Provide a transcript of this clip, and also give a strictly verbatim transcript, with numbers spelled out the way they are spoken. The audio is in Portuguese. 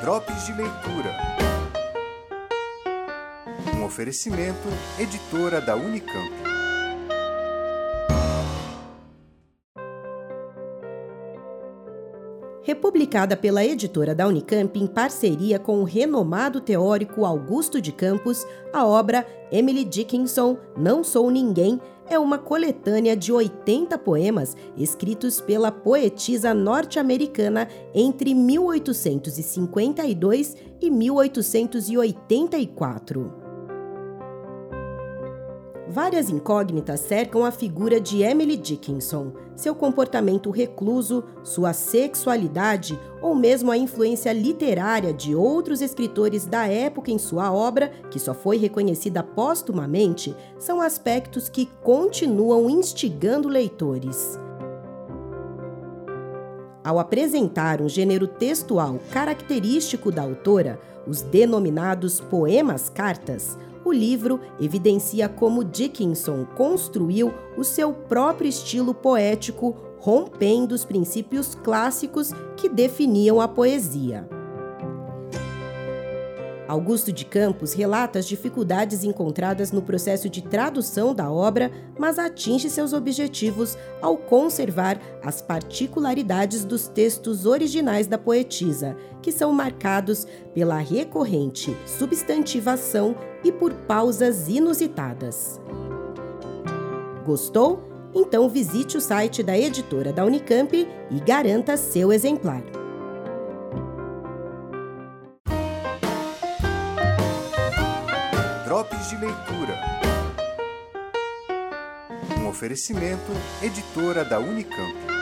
Drops de Leitura. Um oferecimento, editora da Unicamp. Republicada pela editora da Unicamp em parceria com o renomado teórico Augusto de Campos, a obra Emily Dickinson, Não Sou Ninguém, é uma coletânea de oitenta poemas escritos pela poetisa norte-americana entre mil oitocentos e cinquenta e dois e mil oitocentos e oitenta e quatro. Várias incógnitas cercam a figura de Emily Dickinson, seu comportamento recluso, sua sexualidade ou mesmo a influência literária de outros escritores da época em sua obra, que só foi reconhecida póstumamente, são aspectos que continuam instigando leitores. Ao apresentar um gênero textual característico da autora, os denominados poemas-cartas, o livro evidencia como Dickinson construiu o seu próprio estilo poético, rompendo os princípios clássicos que definiam a poesia. Augusto de Campos relata as dificuldades encontradas no processo de tradução da obra, mas atinge seus objetivos ao conservar as particularidades dos textos originais da poetisa, que são marcados pela recorrente substantivação e por pausas inusitadas. Gostou? Então visite o site da editora da Unicamp e garanta seu exemplar. Drops de Leitura. Um oferecimento, editora da Unicamp.